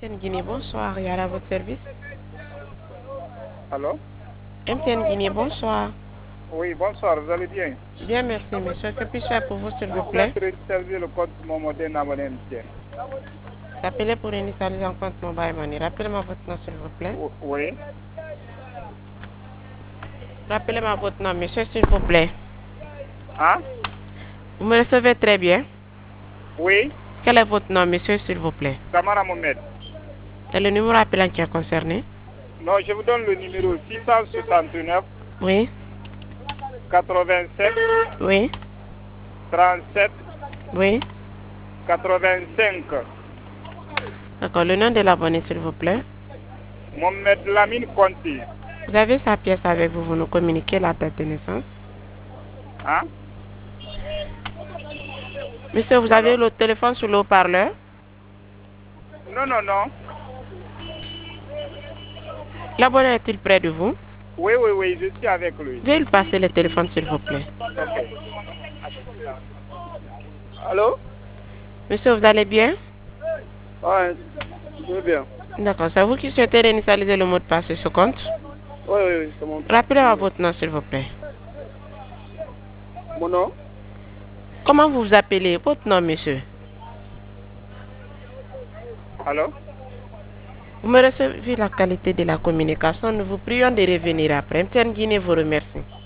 MTN Guinée, bonsoir. Il y a à votre service. Allô? MTN Guinée, bonsoir. Oui, bonsoir, vous allez bien? Bien, merci, monsieur. Que puis-je faire pour vous, s'il vous Je plaît? souhaite réserver le compte Momodé Nabonne MTN. Appelez pour initialiser un compte mobile money. Rappelez-moi votre nom, s'il vous plaît. Oui. Rappelez-moi votre nom, monsieur, s'il vous plaît. Hein? Vous me recevez très bien. Oui. Quel est votre nom, monsieur, s'il vous plaît? Kamara Mohamed. C'est le numéro appelant qui est concerné? Non, je vous donne le numéro 669 Oui. 87 Oui. 37 Oui. 85. D'accord. Le nom de l'abonné, s'il vous plaît. Mohamed Lamine Conti. Vous avez sa pièce avec vous. Vous nous communiquez la date de naissance. Hein? Monsieur, vous avez le téléphone sur le haut-parleur? Non, non, non. L'abonné est-il près de vous? Oui, oui, oui, je suis avec lui. Veuillez lui passer le téléphone, s'il vous plaît. Okay. Allô? Monsieur, vous allez bien? Ouais, je vais bien. D'accord. C'est vous qui souhaitez réinitialiser le mot de passe sur ce compte? Oui, oui, oui, c'est mon... Rappelez-moi votre nom, s'il vous plaît. Mon nom? Comment vous vous appelez? Votre nom, monsieur? Allô? Vous me recevez la qualité de la communication. Nous vous prions de revenir après. MTN Guinée vous remercie.